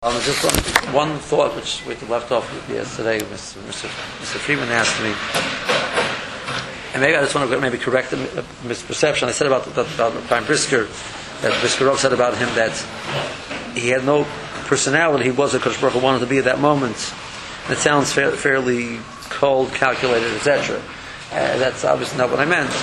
Just one thought which we left off yesterday. Mr. Friedman asked me, and maybe I just want to maybe correct a misperception. I said about Chaim Brisker, that Briskerov said about him that he had no personality. He was a Kodesh Baruch Hu wanted to be at that moment. And it sounds fairly cold, calculated, etc. That's obviously not what I meant.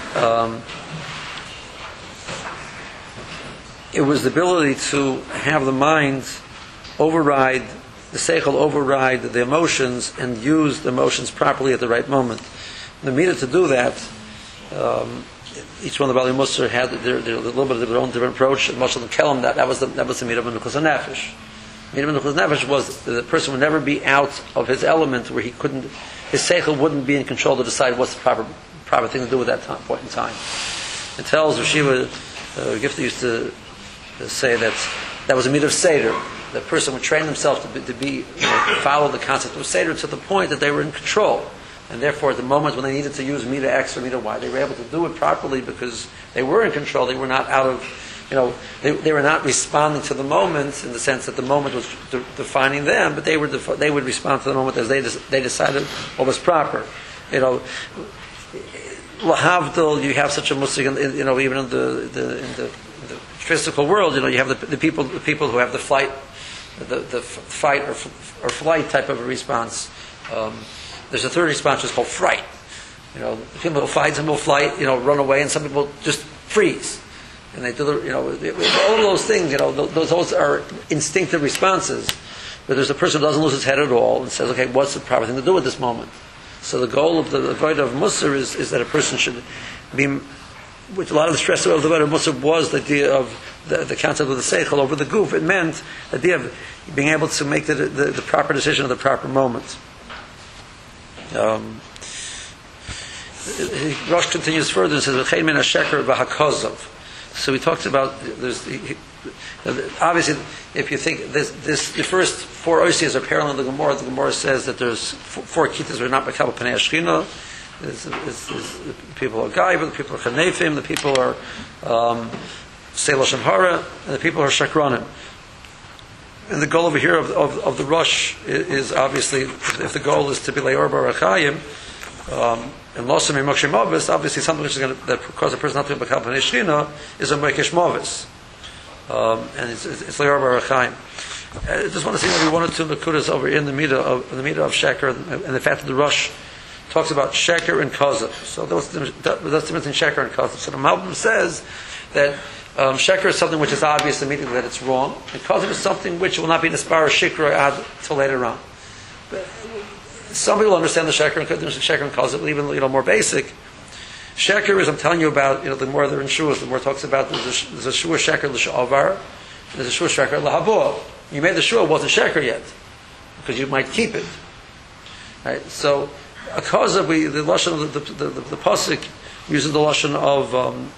It was the ability to have the mind override the seichel, override the emotions, and use the emotions properly at the right moment. The midah to do that, each one of the Bali Musar had their little bit of their own different approach. And Moshe Kelm, that was the midah of Menuchos HaNefesh. Midah of Menuchos HaNefesh was the person would never be out of his element, where he couldn't, his seichel wouldn't be in control to decide what's the proper thing to do at that point in time. It tells Rashiva Gifta used to say that was a midah of Seder. The person would train themselves to follow the concept of Seder to the point that they were in control. And therefore, at the moment when they needed to use midah X or midah Y, they were able to do it properly because they were in control. They were not out of, they were not responding to the moment in the sense that the moment was defining them, but they would respond to the moment as they decided what was proper. Lahavdil, you have such a musik, even in the physical world, you have the people who have the fight or flight type of a response. There's a third response which is called fright. People will fight, some will flight, run away, and some people just freeze. And they do all of those things, those are instinctive responses. But there's a person who doesn't lose his head at all and says, okay, what's the proper thing to do at this moment? So the goal of the Avodah of Musar is that a person should be, which a lot of the stress of the Avodah of Musar was the idea of the concept of the seichel over the goof. It meant the idea of being able to make the proper decision at the proper moment. Rosh continues further and says, "V'chein min hasheker v'hakozov." So he talks about obviously, if you think the first four oisias are parallel to the Gemara. The Gemara says that there's four kitas are not mekabel pnei Shechina. The people are Gaiva, the people are Chanefim, the people are Seilosh and Hara, and the people are Shakranim. And the goal over here of the Rosh is obviously, if the goal is to be Leor Barachayim, and Losam Mokshim Movis, obviously something which is going to cause a person not to be Mekabel Pnei Shechina is a Mekesh Movis. And it's Leor Barachayim. I just want to see maybe one or two Nakudas over in the midah of Sheker, and the fact that the Rosh talks about Sheker and Kozov. So that's the difference in Sheker and Kozov. So the Malbim says that Sheker is something which is obvious immediately that it's wrong, and Kozov is something which will not be Nespara Shikra ad till later on. But some people understand the Sheker and Kozov, even more basic. Sheker is, I'm telling you about, the more they're in Shuas, the more it talks about there's a Shua Sheker l'sha'avar, and there's a Shua Sheker l'habor. You made the Shua, it wasn't Sheker yet, because you might keep it. Right? So, a Kozov, the lashon of the pasuk uses the lashon of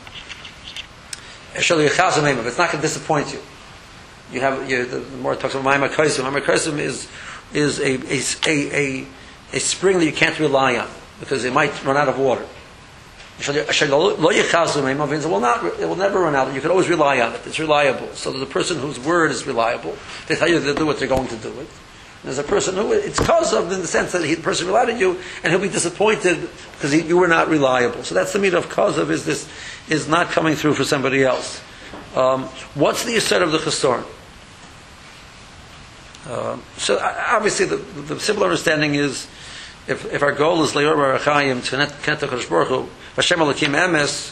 it's not going to disappoint you. You have the more it talks about Ma'amar Kaisim. Ma'amar Kaisim is a spring that you can't rely on because it might run out of water. It will never run out. You can always rely on it. It's reliable. So there's a person whose word is reliable. They tell you to do what they're going to do it. There's a person who it's Kozov in the sense that the person relied on you, and he'll be disappointed because you were not reliable. So that's the meaning of Kozov, is not coming through for somebody else. What's the yesod of the Chesorn? So obviously the simple understanding is if our goal is Leor Barachayim to connect to Kodesh Baruch Hu, Hashem Elokim Emes,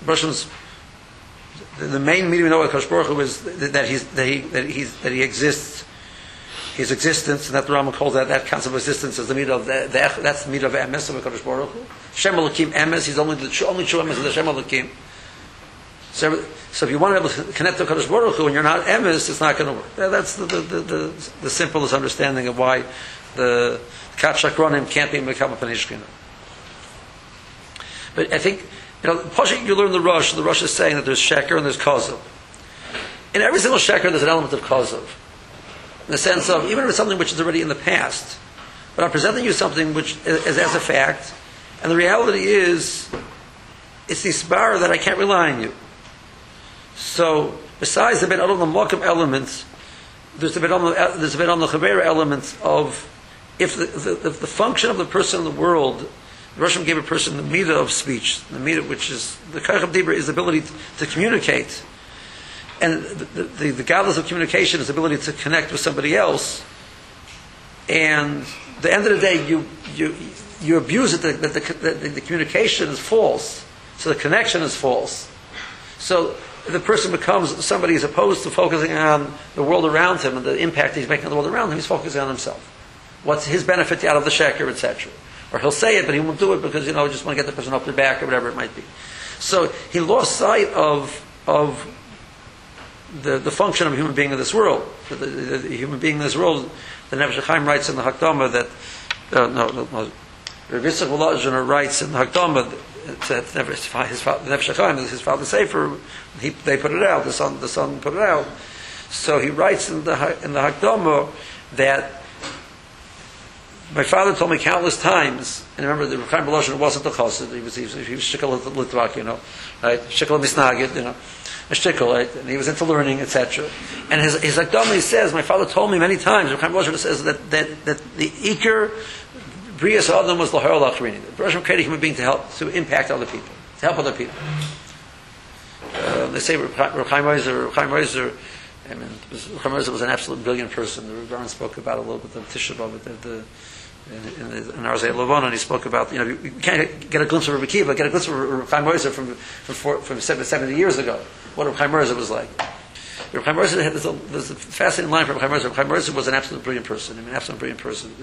the main meaning we know of Kodesh Baruch Hu is that he exists. His existence, and that the Rambam calls that concept of existence as the midah of that's the midah of emes of Hakadosh Baruch Hu. Shem Elokim emes. He's only true emes of the Shem Elokim. So if you want to be able to connect to Hakadosh Baruch Hu and you're not emes, it's not going to work. That's the simplest understanding of why the Kat Shakranim can't be Mekabel Pnei Shechina. But I think Pashik, you learn the Rosh. The Rosh is saying that there's Sheker and there's Kozov. In every single Sheker, there's an element of Kozov. In the sense of, even if it's something which is already in the past, but I'm presenting you something which is as a fact, and the reality is, it's the spar that I can't rely on you. So, besides the Ben Adon Mokum elements, there's a bit on the Chavera element of if the function of the person in the world. The Rosham gave a person the midah of speech, the midah which is the koach of dibur is the ability to communicate, and the godless of communication is the ability to connect with somebody else. And at the end of the day, you abuse it that the communication is false, so the connection is false. So the person becomes somebody as opposed to focusing on the world around him and the impact he's making on the world around him. He's focusing on himself. What's his benefit out of the sheker, etc. Or he'll say it, but he won't do it because just want to get the person off their back or whatever it might be. So he lost sight of the function of a human being in this world. The human being in this world. The Nefesh Chaim writes in the Hakdama that Rav Yitzchak Volozhin writes in the Hakdama that Nefesh Chaim, his father's sefer, they put it out. The son put it out. So he writes in the Hakdama that my father told me countless times, and remember the Chaim Volozhin wasn't the chassid, he was shikol litvak, right? Shikol misnagid, a shikol, right? And he was into learning, etc. And his Hakdama, he says, my father told me many times, Chaim Volozhin says that the Iker Brias Adam was Lahar Lachrini. The Rosh created a human being to impact other people, to help other people. They say Reb Chaim Ozer, Chaim Ozer was an absolute brilliant person. The Rebbe spoke about a little bit of Tisha B'Av in Arzei Levon, and he spoke about you can't get a glimpse of Rebbe Kiva, get a glimpse of Reb Chaim Ozer from 70 years ago. What Reb Chaim Ozer was like. Reb Chaim Ozer there's a fascinating line from Reb Chaim Ozer. Reb Chaim Ozer was an absolute brilliant person. Absolute brilliant person.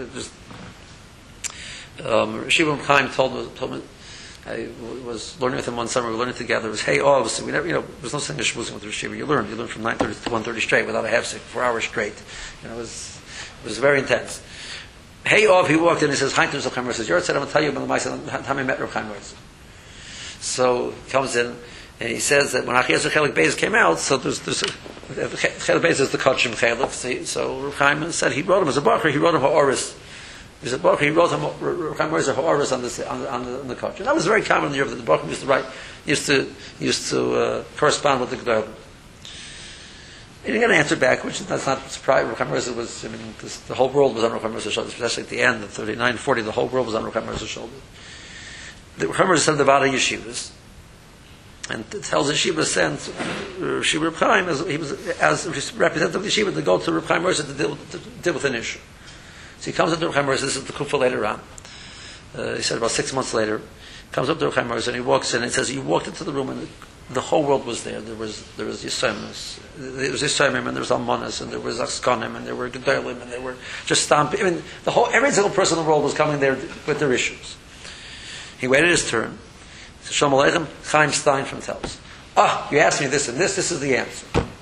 Shiva Chaim told me. I was learning with him one summer. We were learning together. It was hey obviously we never there was no single shmuzing with Shiva. You learn from 9:30 to 1:30 straight without a half sick, 4 hours straight. It was very intense. Hey he walked in. He says, "Hi, to Reb Chaim Ozer." Says, "Yored said I'm going to tell you about the time I met Reb Chaim Ozer." So he comes in and he says that when Achiyas Chelik Beis came out, so there's Chelik Beis is the Kachim Chelik. So Reb Chaim said he wrote him as a bacher. He wrote him Ha'oris. He said, he wrote him Reb Chaim Ozer Ha'oris on the Kachim. That was very common in Europe that the bacher used to correspond with the Gedolim. He didn't get an answer back, which that's not surprising. Reb Chaim Ozer was, the whole world was on Reb Chaim Ozer's shoulders, especially at the end of 39, 40, the whole world was on Reb Chaim Ozer's shoulders. Reb Chaim Ozer sent the Vada Yeshivas, and it tells Yeshiva sent Shiva Reb Chaim as representative of the Yeshiva to go to Reb Chaim Ozer to deal with an issue. So he comes up to Reb Chaim Ozer. This is the kufa later on. He said about 6 months later, comes up to Reb Chaim Ozer and he walks in and he says, "You walked into the room and the whole world was there. There was Yisaimis, there was Yisraimim, and there was Almanas, and there was Askanim, and there were Gedolim, and there were just Stamping. Every single person in the world was coming there with their issues." He waited his turn. He said, "Shalom Aleichem, Chaim Stein from Tels. You asked me this and this. This is the answer."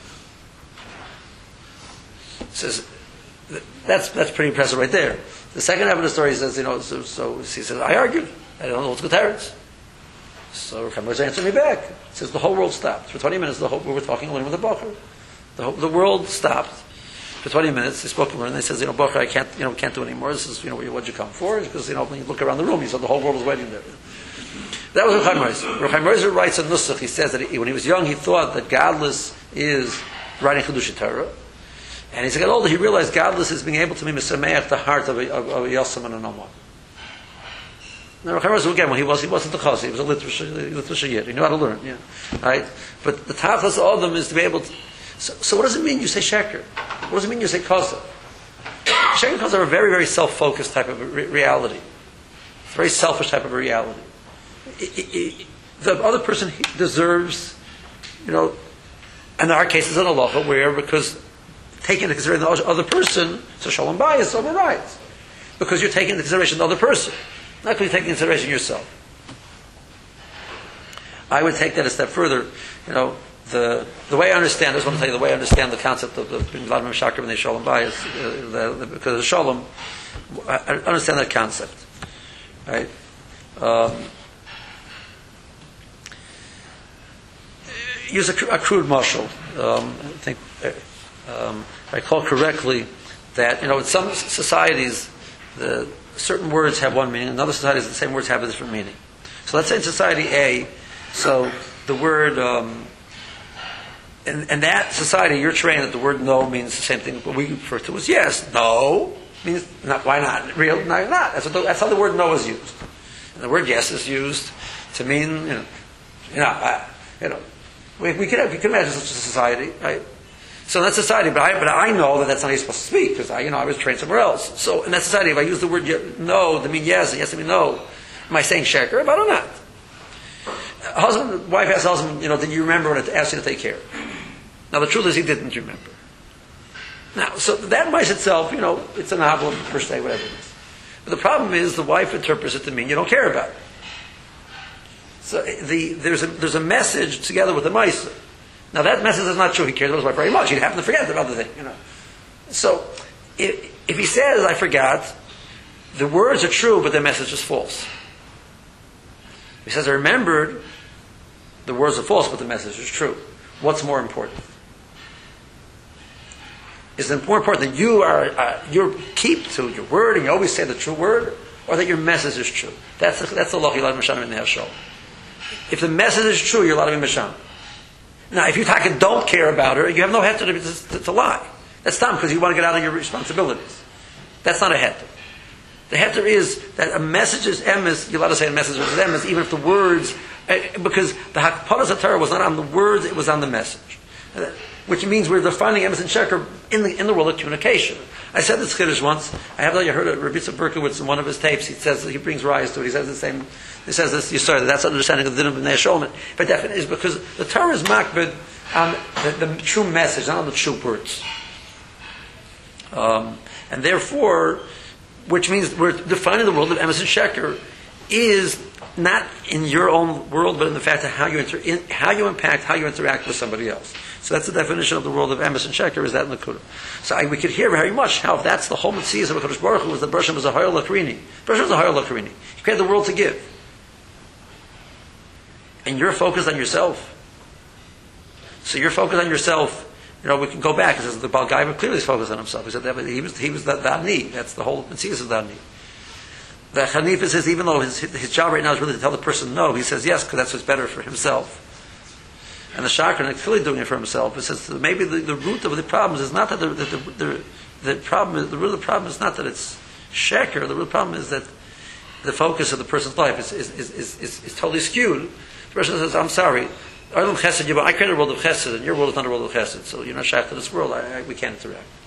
He says, "That's pretty impressive right there." The second half of the story says, so he says, "I argued. I don't know what's Guterres." So Reb Chaim Ozer answered me back. He says, "The whole world stopped for 20 minutes. We were talking only with the bacher. The world stopped for 20 minutes. They spoke to her and they says, bacher, I can't, we can't do anymore. This is, what'd you come for?" Because when you look around the room, he saw the whole world was waiting there. That was Reb Chaim Ozer. Reb Chaim Ozer writes a nusach. He says that when he was young, he thought that godless is writing Chedush Torah. And as he got older, he realized godless is being able to be misameach the heart of a Yosem and a Noman. Now, Reb Chaim Ozer, again, when he wasn't the chassid, he was a literature yid. He knew how to learn, right? But the tachlis of them is to be able to. So what does it mean you say sheker? What does it mean you say kazav? Sheker and kazav are a very, very self-focused type of reality. It's a very selfish type of a reality. The other person deserves, in our case, it's an halacha where because taking into consideration the other person, so shalom bayis overrides. Because you're taking into consideration the other person, not because you're taking into consideration yourself. I would take that a step further. The way I understand, I just want to tell you the way I understand the concept of the Vladimir Shakar and the shalom bayis, because of shalom, I understand that concept. Right? Use a crude mashal. I think I recall correctly that in some societies certain words have one meaning, in other societies the same words have a different meaning. So let's say in society A, so the word in that society, you're trained that the word no means the same thing. What we refer to as yes. No means not. Why not? Real? No, you're not. That's how the word no is used. And the word yes is used to mean, we can imagine such a society, right? So in that society, but I know that that's not how you're supposed to speak because I was trained somewhere else. So in that society, if I use the word no to mean yes, and yes to mean no, am I saying sheker? But I'm not. Wife asks husband, did you remember when I asked you to take care? Now the truth is he didn't remember. Now, so that by itself, it's a novel per se, whatever it is. But the problem is the wife interprets it to mean you don't care about it. So there's a message together with the Maisa. Now that message is not true. He cares about his wife very much. He'd happen to forget the other thing, So if he says, I forgot, the words are true, but the message is false. If he says, I remembered, the words are false, but the message is true. What's more important? Is it more important that you keep to your word and you always say the true word, or that your message is true? That's the law you're allowed to be Misham in the Hashol. If the message is true, you're allowed to be Misham. Now, if you don't care about her, you have no heter to lie. That's dumb because you want to get out of your responsibilities. That's not a heter. The heter is that a message is emes. You're allowed to say a message is emes, even if the words, because the hakpalas HaTorah was not on the words; it was on the message, which means we're defining emes and sheker in the world of communication. I said this Kiddush once. I have heard of Rabbi Berkowitz in one of his tapes. He says he brings rise to it. He says the same. He says this. You saw that's understanding of the din of Bnei Sholman. But definitely is because the Torah is makbid on the true message, not on the true words, and therefore. Which means we're defining the world of emes and sheker is not in your own world, but in the fact of how you impact, how you interact with somebody else. So that's the definition of the world of emes and sheker. Is that Nakuda? So we could hear very much how if that's the whole mitzvah of Hakadosh Baruch Hu was the Bershom was a Hayol Lakrini. Bershom was a Hayol Lakrini. He created the world to give, and you're focused on yourself. So you're focused on yourself. We can go back. It says the Baal Gaiva clearly is focused on himself. He said that he was the Ani. That's the whole mitzvah of the Ani. The Hanifa says even though his job right now is really to tell the person no, he says yes because that's what's better for himself. And the Shakran is clearly doing it for himself. It says maybe the root of the problem is not that the root of the problem is not that it's sheker. The root problem is that the focus of the person's life is totally skewed. The person says, "I'm sorry. I created a world of chesed, and your world is not a world of chesed, so you're not shaykh to this world. We can't interact."